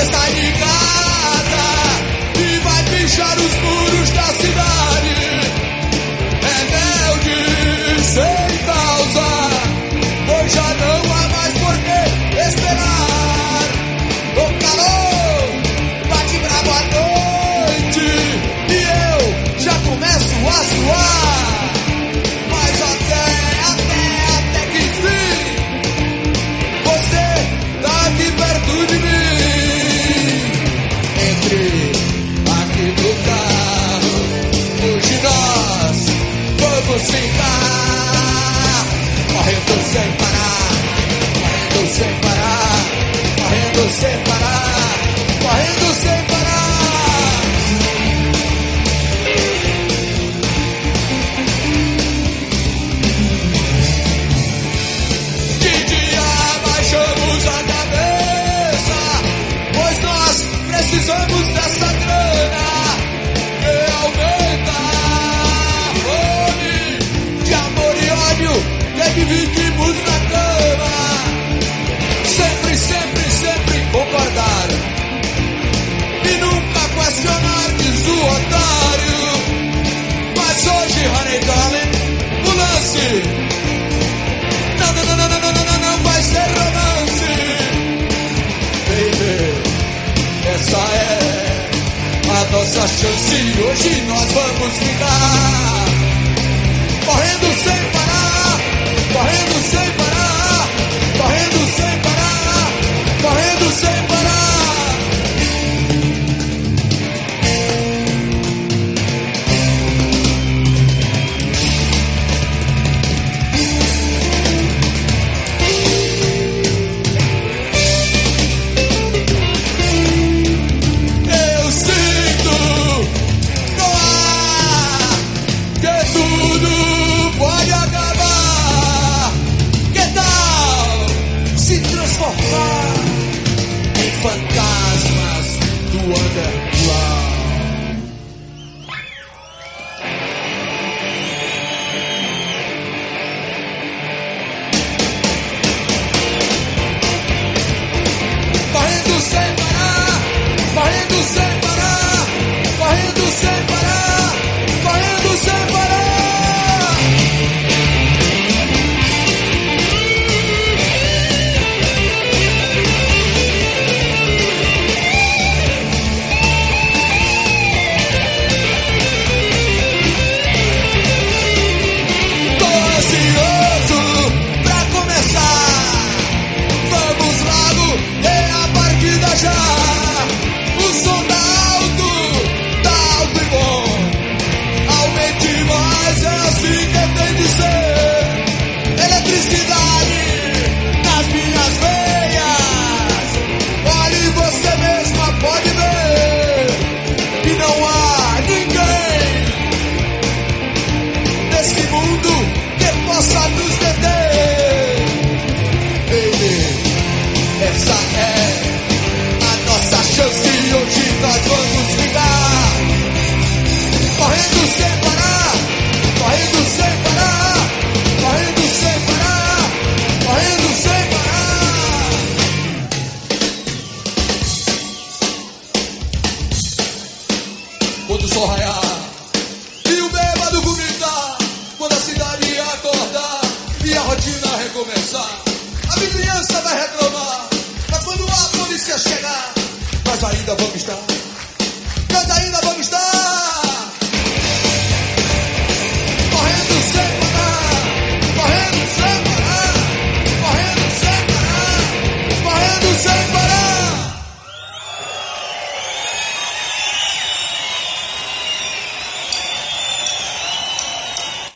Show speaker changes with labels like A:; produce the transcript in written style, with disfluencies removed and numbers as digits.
A: Você sai de casa e vai pichar os muros da cidade. Rebelde sem causa, pois já não há mais por que esperar. O calor bate bravo à noite e eu já começo a suar. Mas até que enfim você tá aqui perto de mim. Entre aqui no carro, hoje nós vamos ficar correndo sem parar, correndo sem parar, correndo sem parar, correndo sem parar. De dia baixamos a cabeça, pois nós precisamos dessa grana que aumenta a fome de amor e ódio que dividimos na cama. Sempre, sempre, sempre concordar e nunca questionar, diz o otário. Mas hoje, honey darling, o lance não vai ser romance. Baby, essa é a nossa chance. Hoje nós vamos ficar correndo sem parar, correndo sem parar, correndo sem parar, correndo sem parar. Eu sinto no ar que tudo pode acabar. Que tal se transformar em fantasmas do underground? Correndo sem parar, correndo sem parar, correndo sem parar, correndo sem parar. Tô ansioso pra começar. Vamos logo, é a partida já. O som tá alto e bom. Aumente mais, é assim que tem de ser. Eletricidade nas minhas veias. Olhe, você mesma pode ver que não há ninguém nesse mundo que possa nos deter. Baby, essa é a nossa chance. Hoje nós vamos ficar correndo sem parar, correndo sem parar, correndo sem parar, correndo sem parar. Quando o sol raiar e o bêbado vomitar, quando a cidade acordar e a rotina recomeçar, a vizinhança vai reclamar. Mas quando a polícia chegar, nós ainda vamos estar